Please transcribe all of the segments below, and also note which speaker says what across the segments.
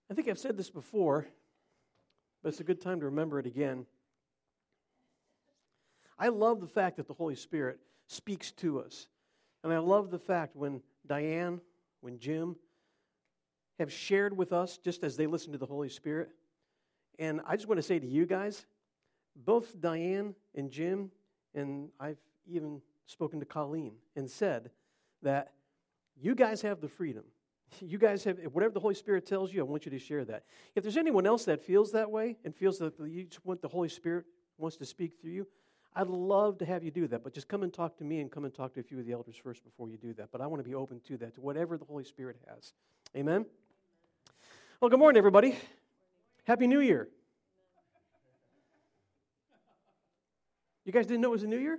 Speaker 1: I think I've said this before, but it's a good time to remember it again. I love the fact that the Holy Spirit speaks to us. And I love the fact when Diane, when Jim have shared with us just as they listen to the Holy Spirit. And I just want to say to you guys, both Diane and Jim, and I've even spoken to Colleen and said that you guys have the freedom. You guys have, whatever the Holy Spirit tells you, I want you to share that. If there's anyone else that feels that way and feels that you just want the Holy Spirit wants to speak through you, I'd love to have you do that. But just come and talk to me and come and talk to a few of the elders first before you do that. But I want to be open to that, to whatever the Holy Spirit has. Amen? Well, good morning, everybody. Happy New Year. You guys didn't know it was a new year?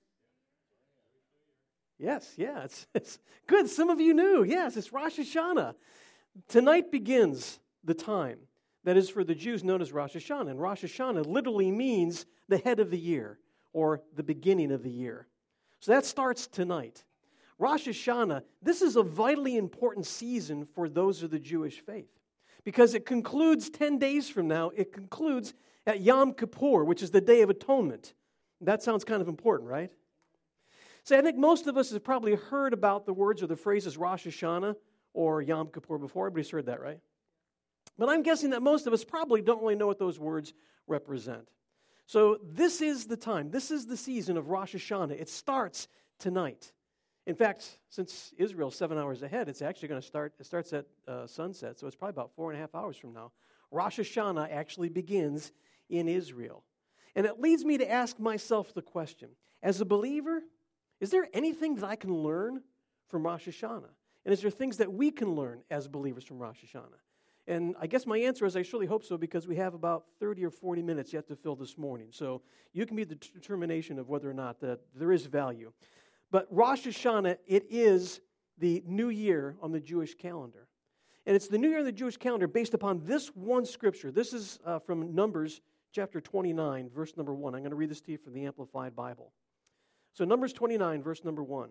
Speaker 1: Yes, yeah, it's good. Some of you knew. Yes, it's Rosh Hashanah. Tonight begins the time that is for the Jews known as Rosh Hashanah. And Rosh Hashanah literally means the head of the year or the beginning of the year. So that starts tonight. Rosh Hashanah, this is a vitally important season for those of the Jewish faith because it concludes 10 days from now. It concludes at Yom Kippur, which is the Day of Atonement. That sounds kind of important, right? So I think most of us have probably heard about the words or the phrases Rosh Hashanah or Yom Kippur before. Everybody's heard that, right? But I'm guessing that most of us probably don't really know what those words represent. So this is the time. This is the season of Rosh Hashanah. It starts tonight. In fact, since Israel's 7 hours ahead, it's actually going to start. It starts at sunset, so it's probably about 4.5 hours from now. Rosh Hashanah actually begins in Israel. And it leads me to ask myself the question, as a believer, is there anything that I can learn from Rosh Hashanah? And is there things that we can learn as believers from Rosh Hashanah? And I guess my answer is I surely hope so because we have about 30 or 40 minutes yet to fill this morning. So you can be the determination of whether or not that there is value. But Rosh Hashanah, it is the new year on the Jewish calendar. And it's the new year on the Jewish calendar based upon this one scripture. This is from Numbers chapter 29, verse number 1. I'm going to read this to you from the Amplified Bible. So Numbers 29, verse number 1.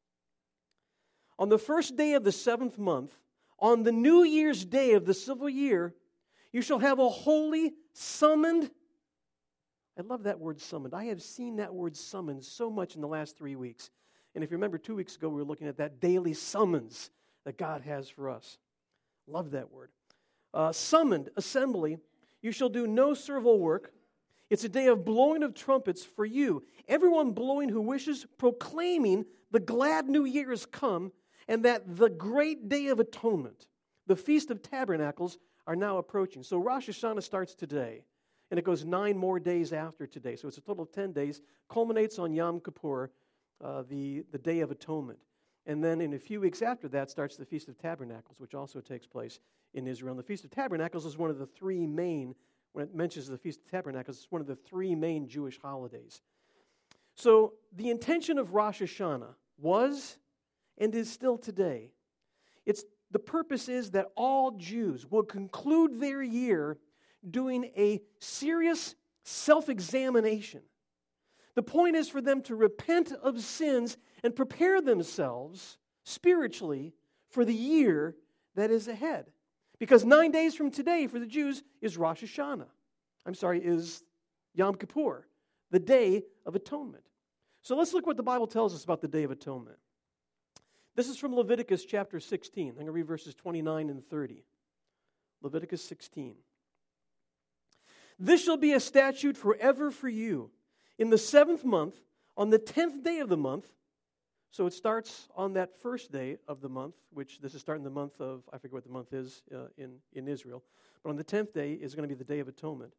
Speaker 1: On the first day of the 7th month, on the New Year's day of the civil year, you shall have a holy summoned. I love that word summoned. I have seen that word summoned so much in the last 3 weeks. And if you remember 2 weeks ago, we were looking at that daily summons that God has for us. Love that word. Summoned assembly, you shall do no servile work. It's a day of blowing of trumpets for you. Everyone blowing who wishes, proclaiming the glad new year has come, and that the great day of atonement, the Feast of Tabernacles, are now approaching. So Rosh Hashanah starts today, and it goes 9 more days after today. So it's a total of 10 days, culminates on Yom Kippur, the Day of Atonement. And then in a few weeks after that starts the Feast of Tabernacles, which also takes place in Israel. And the Feast of Tabernacles is one of the 3 main, when it mentions the Feast of Tabernacles, it's one of the 3 main Jewish holidays. So the intention of Rosh Hashanah was and is still today. The purpose is that all Jews will conclude their year doing a serious self-examination. The point is for them to repent of sins and prepare themselves spiritually for the year that is ahead. Because 9 days from today for the Jews is Rosh Hashanah. Is Yom Kippur, the Day of Atonement. So let's look what the Bible tells us about the Day of Atonement. This is from Leviticus chapter 16. I'm going to read verses 29 and 30. Leviticus 16. This shall be a statute forever for you. In the 7th month, on the 10th day of the month, so it starts on that first day of the month, which this is starting the month of, I forget what the month is in Israel, but on the 10th day is going to be the Day of Atonement.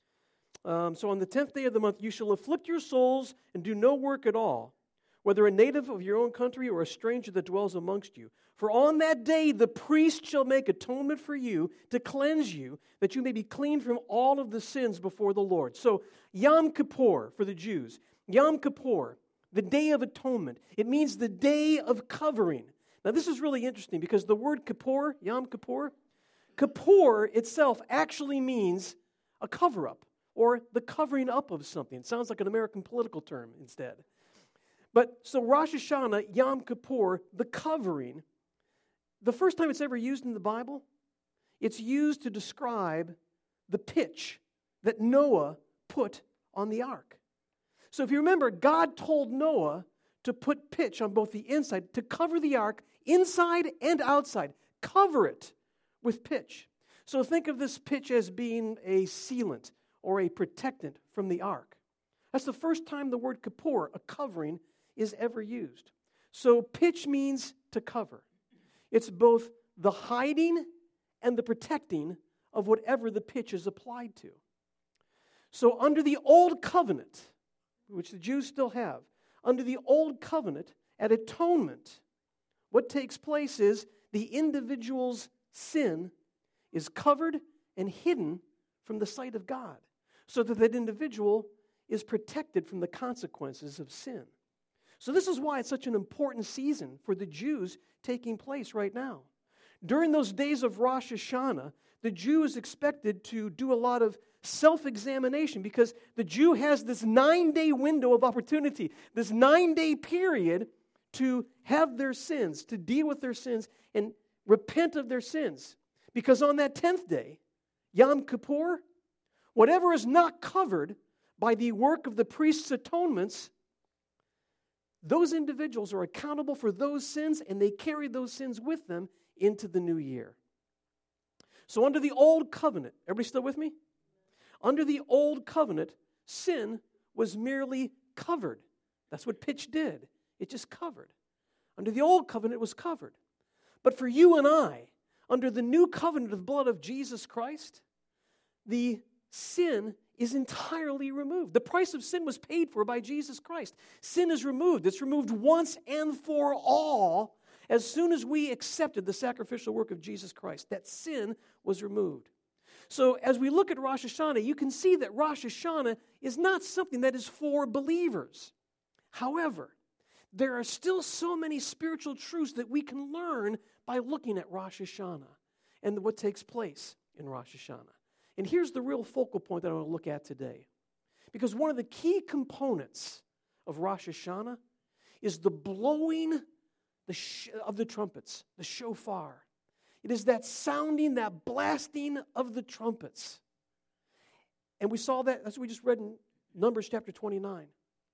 Speaker 1: So on the 10th day of the month, you shall afflict your souls and do no work at all, whether a native of your own country or a stranger that dwells amongst you. For on that day the priest shall make atonement for you to cleanse you, that you may be clean from all of the sins before the Lord. So Yom Kippur for the Jews. Yom Kippur, the Day of Atonement. It means the day of covering. Now this is really interesting because the word Kippur, Yom Kippur, Kippur itself actually means a cover-up or the covering up of something. It sounds like an American political term instead. But so Rosh Hashanah, Yom Kippur, the covering, the first time it's ever used in the Bible It's used to describe the pitch that Noah put on the ark. So if you remember, God told Noah to put pitch on both the inside, to cover the ark inside and outside. Cover it with pitch. So think of this pitch as being a sealant or a protectant from the ark. That's the first time the word kippur, a covering, is ever used. So pitch means to cover. It's both the hiding and the protecting of whatever the pitch is applied to. So under the old covenant, which the Jews still have, under the old covenant, at atonement, what takes place is the individual's sin is covered and hidden from the sight of God, so that that individual is protected from the consequences of sin. So this is why it's such an important season for the Jews taking place right now. During those days of Rosh Hashanah, the Jew is expected to do a lot of self-examination because the Jew has this 9-day window of opportunity, this 9-day period to have their sins, to deal with their sins and repent of their sins. Because on that 10th day, Yom Kippur, whatever is not covered by the work of the priest's atonements, those individuals are accountable for those sins, and they carry those sins with them into the new year. So under the old covenant, everybody still with me? Under the old covenant, sin was merely covered. That's what pitch did. It just covered. Under the old covenant, it was covered. But for you and I, under the new covenant of the blood of Jesus Christ, the sin is entirely removed. The price of sin was paid for by Jesus Christ. Sin is removed. It's removed once and for all as soon as we accepted the sacrificial work of Jesus Christ. That sin was removed. So as we look at Rosh Hashanah, you can see that Rosh Hashanah is not something that is for believers. However, there are still so many spiritual truths that we can learn by looking at Rosh Hashanah and what takes place in Rosh Hashanah. And here's the real focal point that I want to look at today. Because one of the key components of Rosh Hashanah is the blowing of the trumpets, the shofar. It is that sounding, that blasting of the trumpets. And we saw that, that's what we just read in Numbers chapter 29.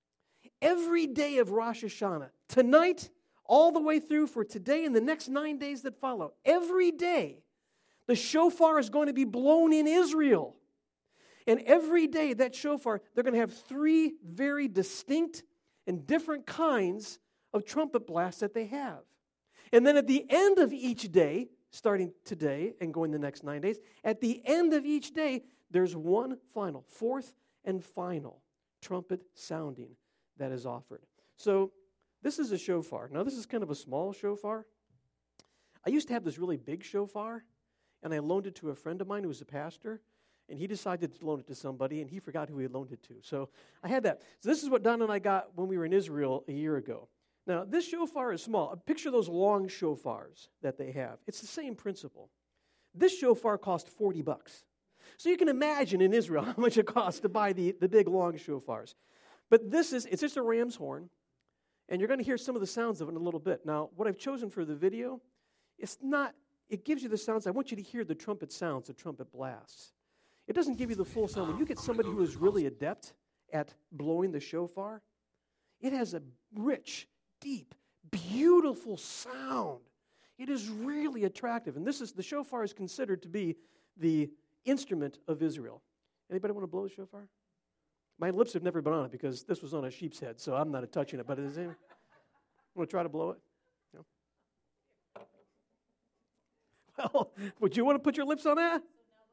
Speaker 1: Every day of Rosh Hashanah, tonight, all the way through for today and the next 9 days that follow, every day, the shofar is going to be blown in Israel. And every day, that shofar, they're going to have 3 very distinct and different kinds of trumpet blasts that they have. And then at the end of each day, starting today and going the next 9 days, at the end of each day, there's one final, fourth and final trumpet sounding that is offered. So this is a shofar. Now, this is kind of a small shofar. I used to have this really big shofar, and I loaned it to a friend of mine who was a pastor, and he decided to loan it to somebody, and he forgot who he had loaned it to. So I had that. So this is what Don and I got when we were in Israel a year ago. Now, this shofar is small. Picture those long shofars that they have. It's the same principle. This shofar cost $40. So you can imagine in Israel how much it costs to buy the big, long shofars. But it's just a ram's horn, and you're going to hear some of the sounds of it in a little bit. Now, what I've chosen for the video, it gives you the sounds. I want you to hear the trumpet sounds, the trumpet blasts. It doesn't give you the full sound. When you get somebody who is really adept at blowing the shofar, it has a rich, deep, beautiful sound. It is really attractive. And the shofar is considered to be the instrument of Israel. Anybody want to blow the shofar? My lips have never been on it because this was on a sheep's head, so I'm not touching it. But is anyone want to try to blow it? No? Well, would you want to put your lips on that?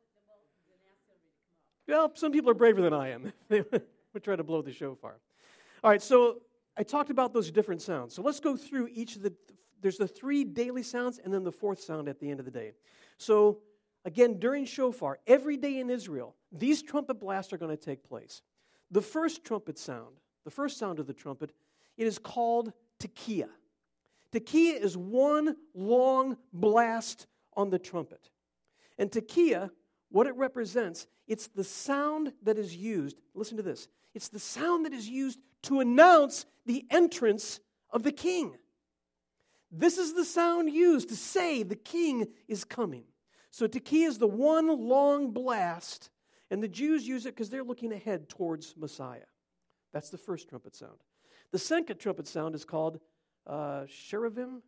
Speaker 1: Well, some people are braver than I am. They would try to blow the shofar. All right, so I talked about those different sounds. So let's go through each of there's the 3 daily sounds and then the 4th sound at the end of the day. So again, during shofar, every day in Israel, these trumpet blasts are going to take place. The first trumpet sound, the first sound of the trumpet, it is called tekiah. Tekiah is one long blast on the trumpet. And tekiah, what it represents, it's the sound that is used, listen to this, it's the sound that is used to announce the entrance of the king. This is the sound used to say the king is coming. So tekiah is the one long blast, and the Jews use it because they're looking ahead towards Messiah. That's the first trumpet sound. The second trumpet sound is called cherubim.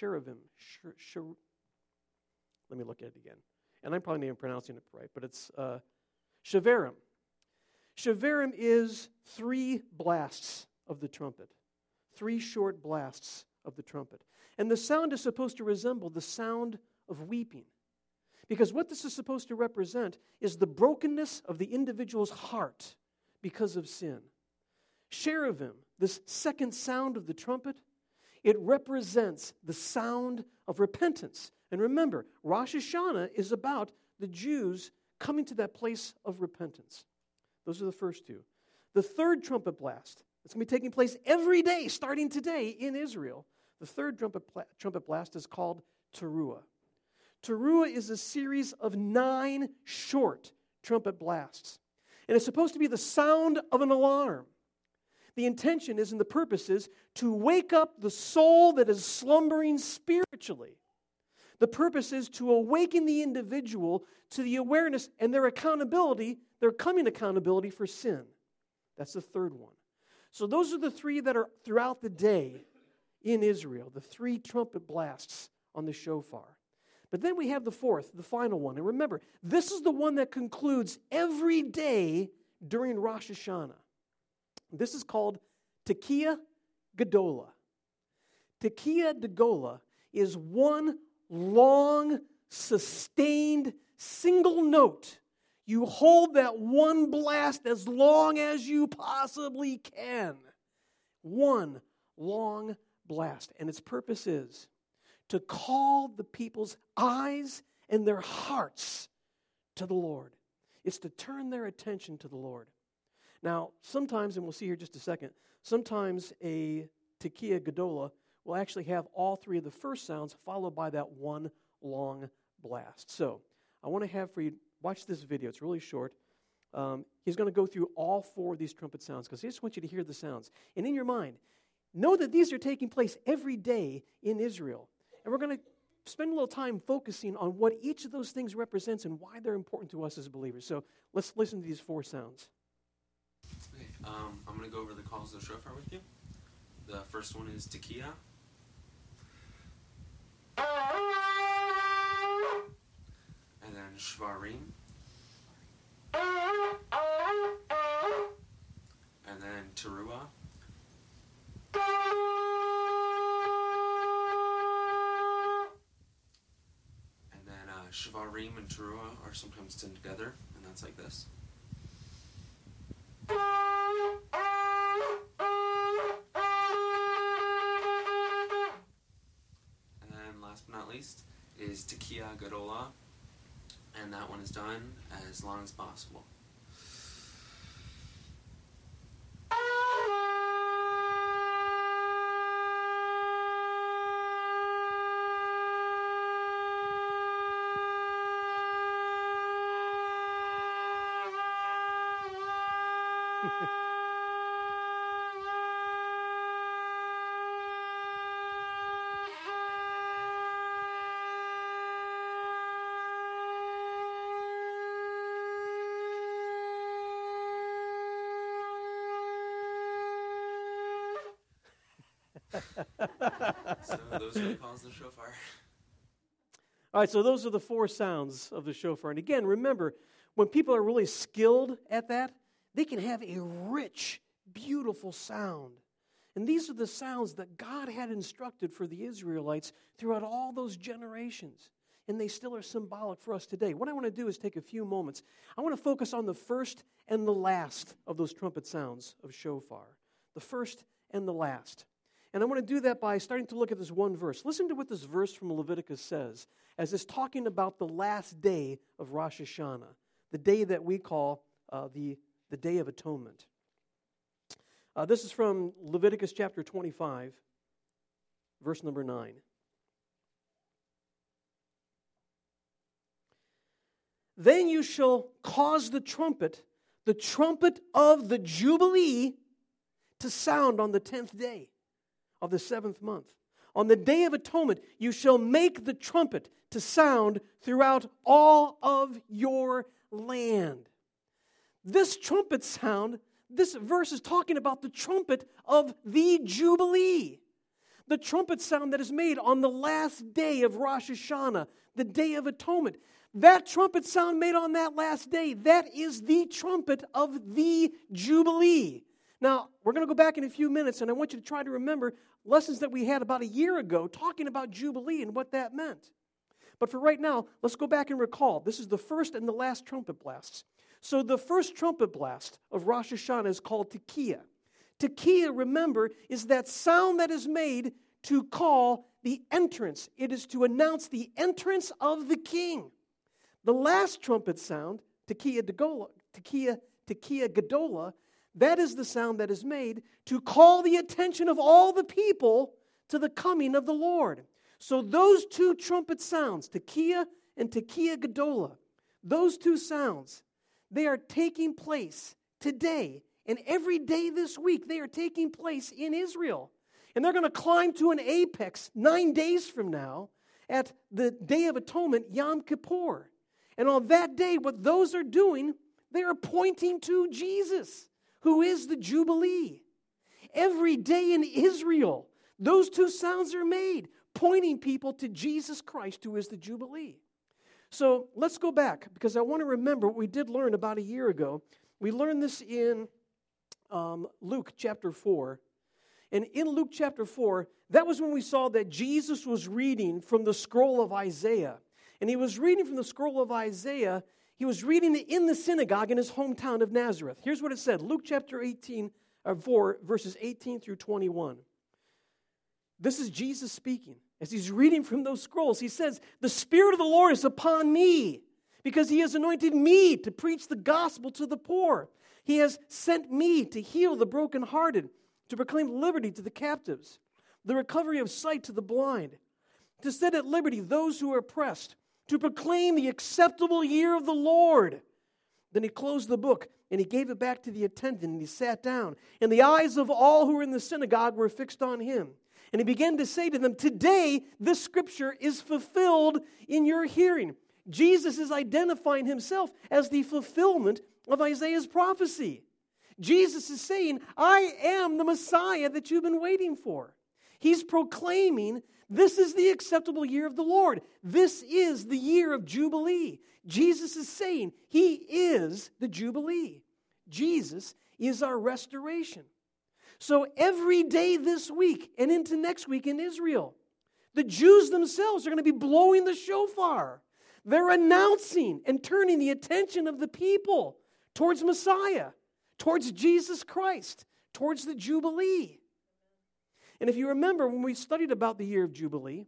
Speaker 1: Let me look at it again. And I'm probably not even pronouncing it right, but it's shavarim. Shavarim is 3 blasts of the trumpet. 3 short blasts of the trumpet. And the sound is supposed to resemble the sound of weeping. Because what this is supposed to represent is the brokenness of the individual's heart because of sin. Cherubim, this second sound of the trumpet, it represents the sound of repentance. And remember, Rosh Hashanah is about the Jews coming to that place of repentance. Those are the first 2. The third trumpet blast, it's going to be taking place every day, starting today in Israel. The third trumpet blast is called Teruah. Teruah is a series of 9 short trumpet blasts. And it's supposed to be the sound of an alarm. The intention is and the purpose is to wake up the soul that is slumbering spiritually. The purpose is to awaken the individual to the awareness and their accountability, their coming accountability for sin. That's the third one. So those are the 3 that are throughout the day in Israel, the 3 trumpet blasts on the shofar. But then we have the fourth, the final one. And remember, this is the one that concludes every day during Rosh Hashanah. This is called Tekiah Gedolah. Tekiah Gedolah is one long, sustained, single note. You hold that one blast as long as you possibly can. One long blast. And its purpose is to call the people's eyes and their hearts to the Lord. It's to turn their attention to the Lord. Now, sometimes, and we'll see here just a second, sometimes a Tekiah Gedolah will actually have all 3 of the first sounds followed by that one long blast. So, I want to have for you, watch this video. It's really short. He's going to go through all 4 of these trumpet sounds because he just wants you to hear the sounds. And in your mind, know that these are taking place every day in Israel. And we're going to spend a little time focusing on what each of those things represents and why they're important to us as believers. So, let's listen to these 4 sounds.
Speaker 2: Okay, I'm going to go over the calls of the shofar with you. The first one is Tekiah. And then Shvarim. And then Teruah. And then Shvarim and Teruah are sometimes done together, and that's like this. And then last but not least is Tekiah Gedolah, and that one is done as long as possible. So those are the calls of the shofar.
Speaker 1: All right, so those are the 4 sounds of the shofar. And again, remember, when people are really skilled at that, they can have a rich, beautiful sound. And these are the sounds that God had instructed for the Israelites throughout all those generations. And they still are symbolic for us today. What I want to do is take a few moments. I want to focus on the first and the last of those trumpet sounds of shofar. The first and the last. And I want to do that by starting to look at this one verse. Listen to what this verse from Leviticus says as it's talking about the last day of Rosh Hashanah, the day that we call the Day of Atonement. This is from Leviticus chapter 25, verse number 9. Then you shall cause the trumpet of the Jubilee, to sound on the 10th day of the 7th month. On the Day of Atonement, you shall make the trumpet to sound throughout all of your land. This trumpet sound, this verse is talking about the trumpet of the Jubilee. The trumpet sound that is made on the last day of Rosh Hashanah, the Day of Atonement. That trumpet sound made on that last day, that is the trumpet of the Jubilee. Now, we're going to go back in a few minutes, and I want you to try to remember lessons that we had about a year ago talking about Jubilee and what that meant. But for right now, let's go back and recall. This is the first and the last trumpet blasts. So the first trumpet blast of Rosh Hashanah is called Tekiah. Tekiah, remember, is that sound that is made to call the entrance. It is to announce the entrance of the king. The last trumpet sound, Tekiah Gedolah, that is the sound that is made to call the attention of all the people to the coming of the Lord. So those two trumpet sounds, Tekiah and Tekiah Gedolah, those two sounds, they are taking place today. And every day this week, they are taking place in Israel. And they're going to climb to an apex 9 days from now at the Day of Atonement, Yom Kippur. And on that day, what those are doing, they are pointing to Jesus, who is the Jubilee. Every day in Israel, those two sounds are made, pointing people to Jesus Christ, who is the Jubilee. So let's go back, because I want to remember what we did learn about a year ago. We learned this in Luke chapter 4. And in Luke chapter 4, that was when we saw that Jesus was reading from the scroll of Isaiah. And he was reading from the scroll of Isaiah. He was reading it in the synagogue in his hometown of Nazareth. Here's what it said. Luke chapter 4, verses 18 through 21. This is Jesus speaking. As he's reading from those scrolls, he says, "The Spirit of the Lord is upon me, because he has anointed me to preach the gospel to the poor. He has sent me to heal the brokenhearted, to proclaim liberty to the captives, the recovery of sight to the blind, to set at liberty those who are oppressed, to proclaim the acceptable year of the Lord." Then he closed the book, and he gave it back to the attendant, and he sat down. And the eyes of all who were in the synagogue were fixed on him. And he began to say to them, "Today this scripture is fulfilled in your hearing." Jesus is identifying himself as the fulfillment of Isaiah's prophecy. Jesus is saying, I am the Messiah that you've been waiting for. He's proclaiming, this is the acceptable year of the Lord. This is the year of Jubilee. Jesus is saying he is the Jubilee. Jesus is our restoration. So every day this week and into next week in Israel, the Jews themselves are going to be blowing the shofar. They're announcing and turning the attention of the people towards Messiah, towards Jesus Christ, towards the Jubilee. And if you remember when we studied about the year of Jubilee,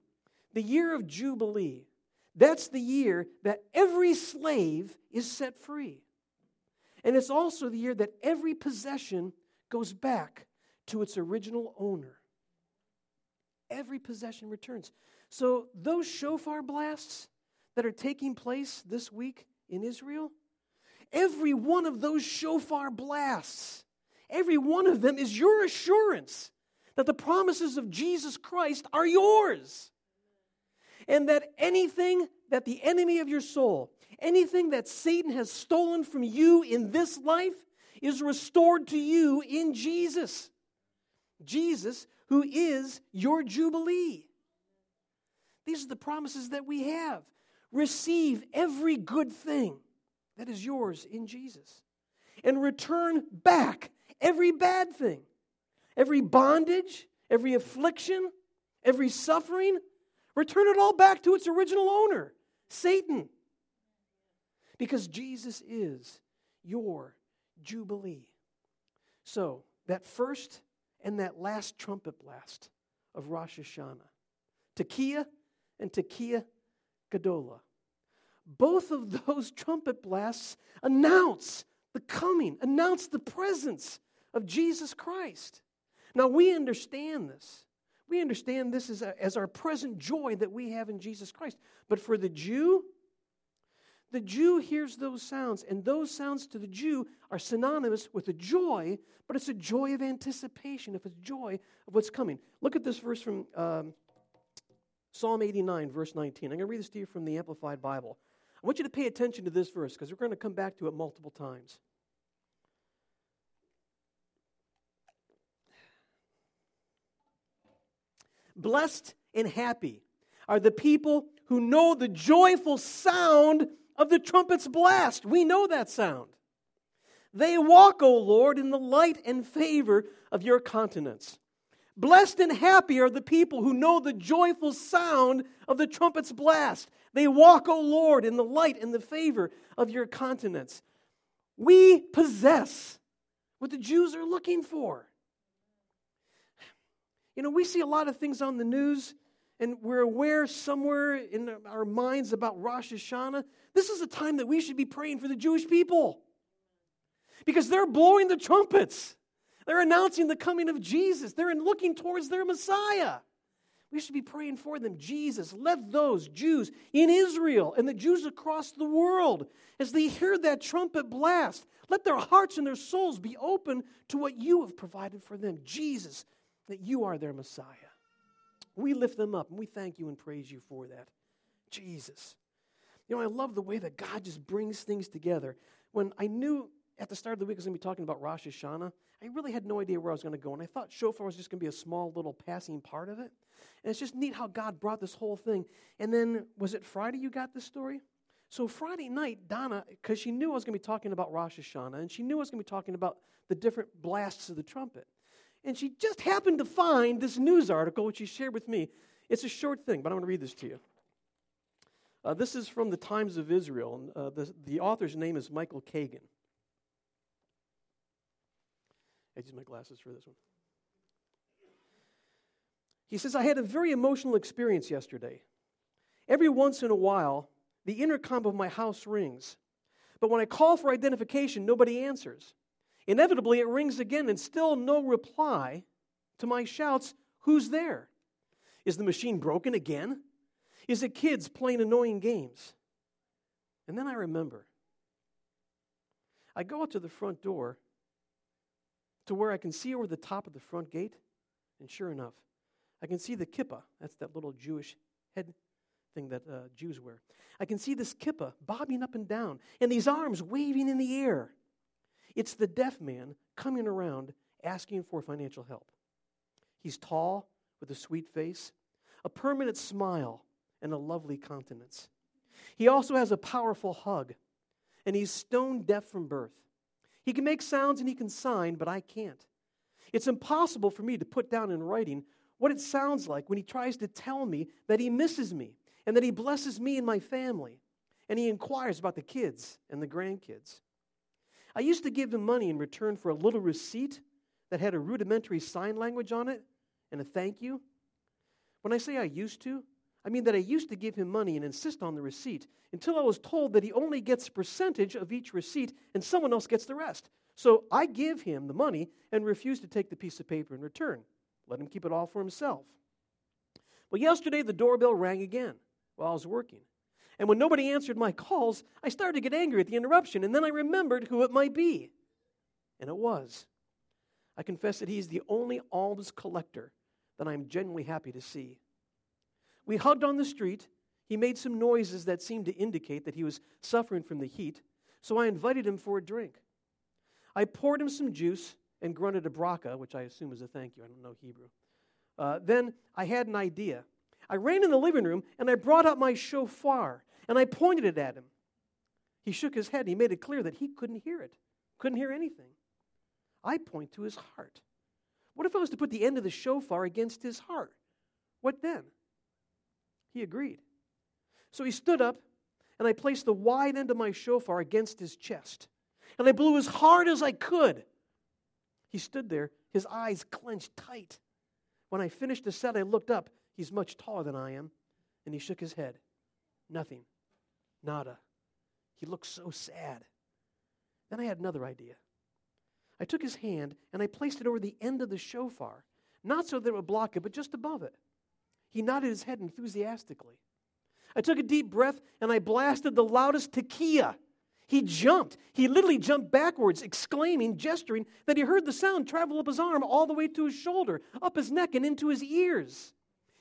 Speaker 1: that's the year that every slave is set free. And it's also the year that every possession goes back to its original owner. Every possession returns. So those shofar blasts that are taking place this week in Israel, every one of those shofar blasts, every one of them is your assurance that the promises of Jesus Christ are yours. And that anything that the enemy of your soul, anything that Satan has stolen from you in this life is restored to you in Jesus. Jesus, who is your Jubilee. These are the promises that we have. Receive every good thing that is yours in Jesus. And return back every bad thing. Every bondage, every affliction, every suffering. Return it all back to its original owner, Satan. Because Jesus is your Jubilee. So, that first and that last trumpet blast of Rosh Hashanah, Tekiah and Tekiah Gedolah, both of those trumpet blasts announce the coming, announce the presence of Jesus Christ. Now, we understand this. We understand this as our present joy that we have in Jesus Christ. But for the Jew hears those sounds, and those sounds to the Jew are synonymous with a joy, but it's a joy of anticipation, it's a joy of what's coming. Look at this verse from Psalm 89, verse 19. I'm going to read this to you from the Amplified Bible. I want you to pay attention to this verse because we're going to come back to it multiple times. Blessed and happy are the people who know the joyful sound of the trumpet's blast. We know that sound. They walk, O Lord, in the light and favor of your countenance. Blessed and happy are the people who know the joyful sound of the trumpet's blast. They walk, O Lord, in the light and the favor of your countenance. We possess what the Jews are looking for. You know, we see a lot of things on the news, and we're aware somewhere in our minds about Rosh Hashanah. This is a time that we should be praying for the Jewish people because they're blowing the trumpets. They're announcing the coming of Jesus. They're looking towards their Messiah. We should be praying for them. Jesus, let those Jews in Israel and the Jews across the world, as they hear that trumpet blast, let their hearts and their souls be open to what you have provided for them. Jesus, that you are their Messiah. We lift them up, and we thank you and praise you for that. Jesus. You know, I love the way that God just brings things together. When I knew at the start of the week I was going to be talking about Rosh Hashanah, I really had no idea where I was going to go, and I thought shofar was just going to be a small little passing part of it. And it's just neat how God brought this whole thing. And then, was it Friday you got this story? So Friday night, Donna, because she knew I was going to be talking about Rosh Hashanah, and she knew I was going to be talking about the different blasts of the trumpet. And she just happened to find this news article, which she shared with me. It's a short thing, but I'm going to read this to you. This is from the Times of Israel. And, the author's name is Michael Kagan. I use my glasses for this one. He says, I had a very emotional experience yesterday. Every once in a while, the intercom of my house rings. But when I call for identification, nobody answers. Inevitably, it rings again, and still no reply to my shouts, who's there? Is the machine broken again? Is it kids playing annoying games? And then I remember. I go out to the front door to where I can see over the top of the front gate, and sure enough, I can see the kippah. That's that little Jewish head thing that Jews wear. I can see this kippah bobbing up and down, and these arms waving in the air. It's the deaf man coming around asking for financial help. He's tall with a sweet face, a permanent smile, and a lovely countenance. He also has a powerful hug, and he's stone deaf from birth. He can make sounds and he can sign, but I can't. It's impossible for me to put down in writing what it sounds like when he tries to tell me that he misses me and that he blesses me and my family, and he inquires about the kids and the grandkids. I used to give him money in return for a little receipt that had a rudimentary sign language on it and a thank you. When I say I used to, I mean that I used to give him money and insist on the receipt until I was told that he only gets a percentage of each receipt and someone else gets the rest. So I give him the money and refuse to take the piece of paper in return. Let him keep it all for himself. Well, yesterday the doorbell rang again while I was working. And when nobody answered my calls, I started to get angry at the interruption, and then I remembered who it might be. And it was. I confess that he's the only alms collector that I'm genuinely happy to see. We hugged on the street. He made some noises that seemed to indicate that he was suffering from the heat, so I invited him for a drink. I poured him some juice and grunted a bracha, which I assume is a thank you. I don't know Hebrew. Then I had an idea. I ran in the living room, and I brought out my shofar, and I pointed it at him. He shook his head, and he made it clear that he couldn't hear it, couldn't hear anything. I point to his heart. What if I was to put the end of the shofar against his heart? What then? He agreed. So he stood up, and I placed the wide end of my shofar against his chest, and I blew as hard as I could. He stood there, his eyes clenched tight. When I finished the set, I looked up. He's much taller than I am, and he shook his head. Nothing. Nada. He looked so sad. Then I had another idea. I took his hand, and I placed it over the end of the shofar, not so that it would block it, but just above it. He nodded his head enthusiastically. I took a deep breath, and I blasted the loudest tekiah. He jumped. He literally jumped backwards, exclaiming, gesturing, that he heard the sound travel up his arm all the way to his shoulder, up his neck, and into his ears.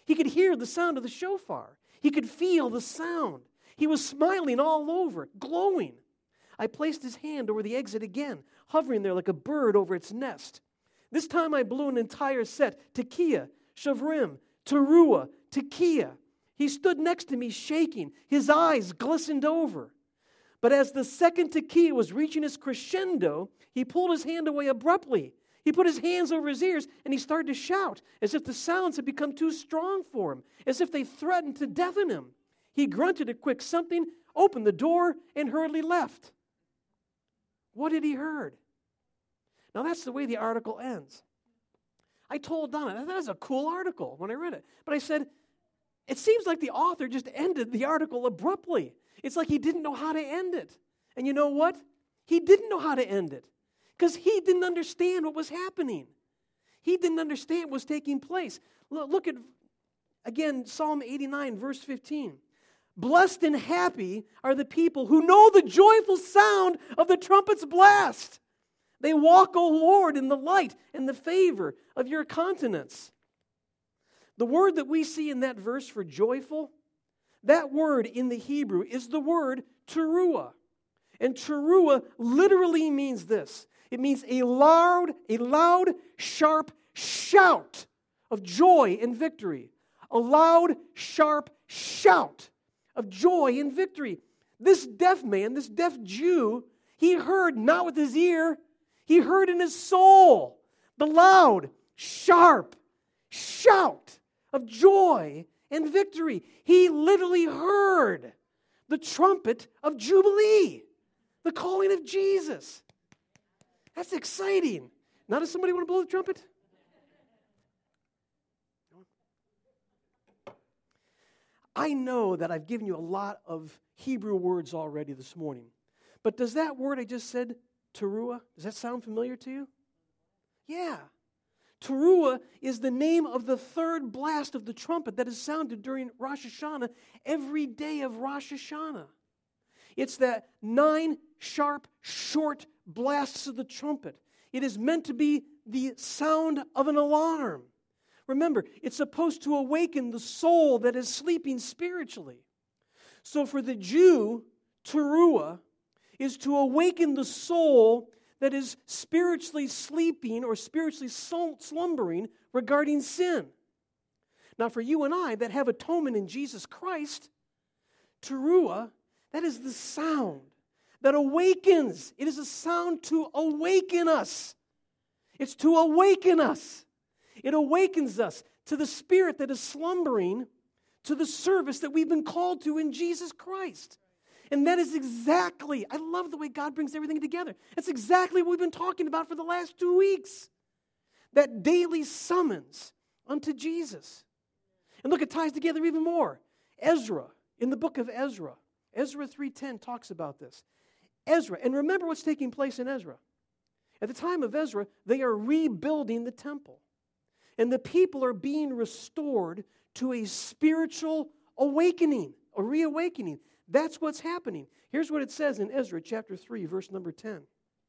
Speaker 1: He could hear the sound of the shofar. He could feel the sound. He was smiling all over, glowing. I placed his hand over the exit again, hovering there like a bird over its nest. This time I blew an entire set, Tekiah, Shavrim, Teruah, Tekiah. He stood next to me shaking. His eyes glistened over. But as the second Tekiah was reaching its crescendo, he pulled his hand away abruptly. He put his hands over his ears and he started to shout, as if the sounds had become too strong for him, as if they threatened to deafen him. He grunted a quick something, opened the door, and hurriedly left. What had he heard? Now that's the way the article ends. I told Donna, that was a cool article when I read it. But I said, it seems like the author just ended the article abruptly. It's like he didn't know how to end it. And you know what? He didn't know how to end it because he didn't understand what was happening. He didn't understand what was taking place. Look at, again, Psalm 89, verse 15. Blessed and happy are the people who know the joyful sound of the trumpet's blast. They walk, O Lord, in the light and the favor of your countenance. The word that we see in that verse for joyful, that word in the Hebrew is the word teruah. And teruah literally means this. It means a loud, sharp shout of joy and victory. A loud, sharp shout of joy and victory. This deaf man, this deaf Jew, he heard not with his ear, he heard in his soul the loud, sharp shout of joy and victory. He literally heard the trumpet of Jubilee, the calling of Jesus. That's exciting. Now, does somebody want to blow the trumpet? I know that I've given you a lot of Hebrew words already this morning. But does that word I just said, teruah, does that sound familiar to you? Yeah. Teruah is the name of the third blast of the trumpet that is sounded during Rosh Hashanah every day of Rosh Hashanah. It's that 9 sharp, short blasts of the trumpet. It is meant to be the sound of an alarm. Remember, it's supposed to awaken the soul that is sleeping spiritually. So for the Jew, teruah is to awaken the soul that is spiritually sleeping or spiritually slumbering regarding sin. Now for you and I that have atonement in Jesus Christ, teruah, that is the sound that awakens. It is a sound to awaken us. It's to awaken us. It awakens us to the spirit that is slumbering, to the service that we've been called to in Jesus Christ. And that is exactly, I love the way God brings everything together. That's exactly what we've been talking about for the last 2 weeks. That daily summons unto Jesus. And look, it ties together even more. Ezra, in the book of Ezra, Ezra 3:10 talks about this. Ezra, and remember what's taking place in Ezra. At the time of Ezra, they are rebuilding the temple. And the people are being restored to a spiritual awakening, a reawakening. That's what's happening. Here's what it says in Ezra chapter 3, verse number 10.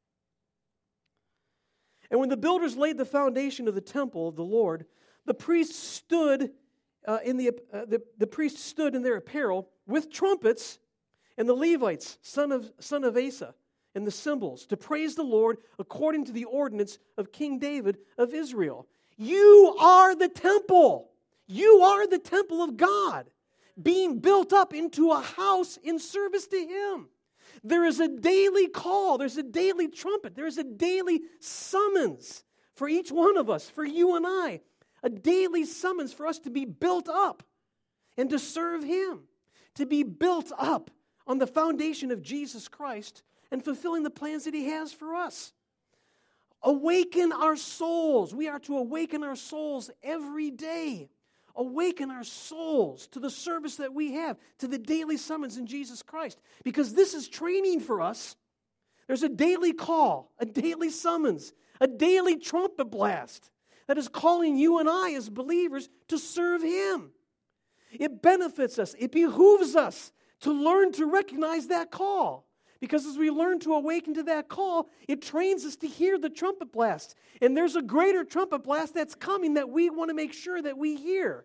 Speaker 1: And when the builders laid the foundation of the temple of the Lord, the priests stood in their apparel with trumpets, and the Levites, son of Asa, and the cymbals, to praise the Lord according to the ordinance of King David of Israel. You are the temple. You are the temple of God, being built up into a house in service to Him. There is a daily call. There's a daily trumpet. There's a daily summons for each one of us, for you and I. A daily summons for us to be built up and to serve Him. To be built up on the foundation of Jesus Christ and fulfilling the plans that He has for us. Awaken our souls. We are to awaken our souls every day. Awaken our souls to the service that we have, to the daily summons in Jesus Christ. Because this is training for us. There's a daily call, a daily summons, a daily trumpet blast that is calling you and I as believers to serve Him. It benefits us. It behooves us to learn to recognize that call. Because as we learn to awaken to that call, it trains us to hear the trumpet blast. And there's a greater trumpet blast that's coming that we want to make sure that we hear.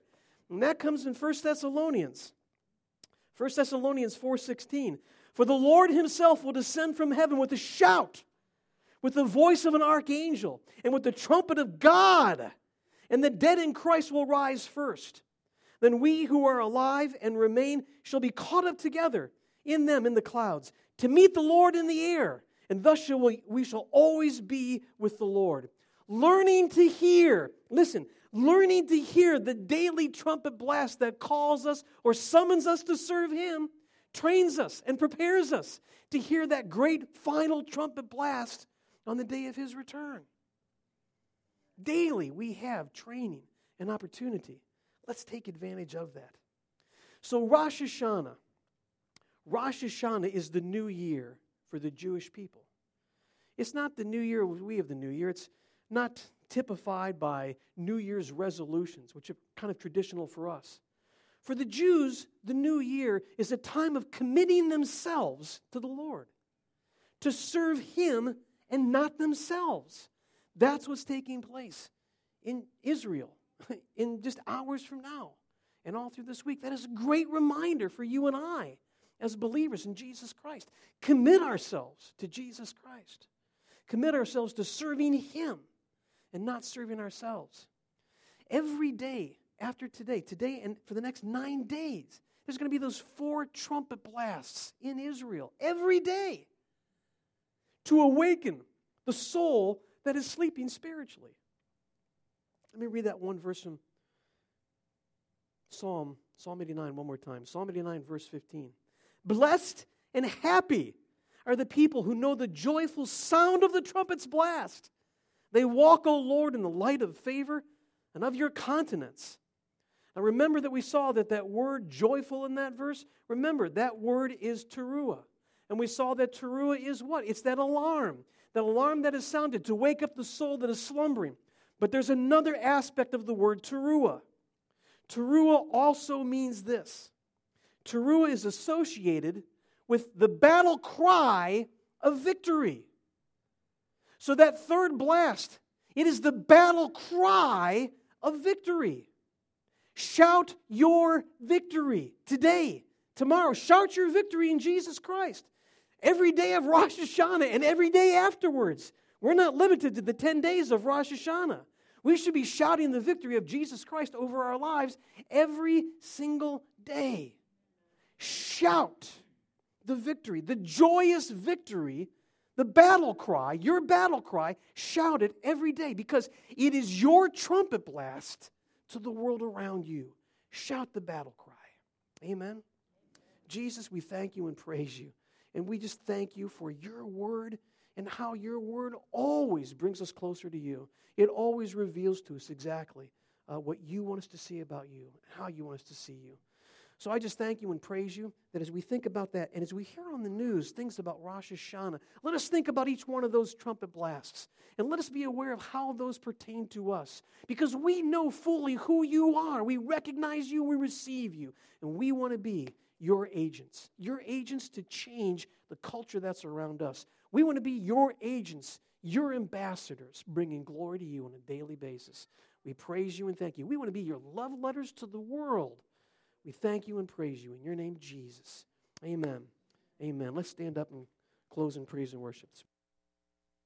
Speaker 1: And that comes in 1 Thessalonians. 1 Thessalonians 4:16. For the Lord himself will descend from heaven with a shout, with the voice of an archangel, and with the trumpet of God. And the dead in Christ will rise first. Then we who are alive and remain shall be caught up together in them in the clouds, to meet the Lord in the air. And thus we shall always be with the Lord. Learning to hear, listen, learning to hear the daily trumpet blast that calls us or summons us to serve Him, trains us and prepares us to hear that great final trumpet blast on the day of His return. Daily we have training and opportunity. Let's take advantage of that. So Rosh Hashanah is the new year for the Jewish people. It's not the new year we have the new year. It's not typified by New Year's resolutions, which are kind of traditional for us. For the Jews, the new year is a time of committing themselves to the Lord, to serve Him and not themselves. That's what's taking place in Israel in just hours from now and all through this week. That is a great reminder for you and I as believers in Jesus Christ. Commit ourselves to Jesus Christ. Commit ourselves to serving Him and not serving ourselves. Every day after today and for the next 9 days, there's going to be those 4 trumpet blasts in Israel every day to awaken the soul that is sleeping spiritually. Let me read that one verse from Psalm 89 one more time. Psalm 89, verse 15. Blessed and happy are the people who know the joyful sound of the trumpet's blast. They walk, O Lord, in the light of favor and of your countenance. Now remember that we saw that word joyful in that verse. Remember, that word is teruah. And we saw that teruah is what? It's that alarm that is sounded to wake up the soul that is slumbering. But there's another aspect of the word teruah. Teruah also means this. Teruah is associated with the battle cry of victory. So that third blast, it is the battle cry of victory. Shout your victory today, tomorrow. Shout your victory in Jesus Christ. Every day of Rosh Hashanah and every day afterwards. We're not limited to the 10 days of Rosh Hashanah. We should be shouting the victory of Jesus Christ over our lives every single day. Shout the victory, the joyous victory, the battle cry, your battle cry, shout it every day because it is your trumpet blast to the world around you. Shout the battle cry. Amen. Jesus, we thank you and praise you. And we just thank you for your word and how your word always brings us closer to you. It always reveals to us exactly what you want us to see about you, how you want us to see you. So I just thank you and praise you that as we think about that and as we hear on the news things about Rosh Hashanah, let us think about each one of those trumpet blasts and let us be aware of how those pertain to us because we know fully who you are. We recognize you, we receive you, and we want to be your agents to change the culture that's around us. We want to be your agents, your ambassadors, bringing glory to you on a daily basis. We praise you and thank you. We want to be your love letters to the world. We thank you and praise you in your name, Jesus. Amen. Amen. Let's stand up and close in praise and worship.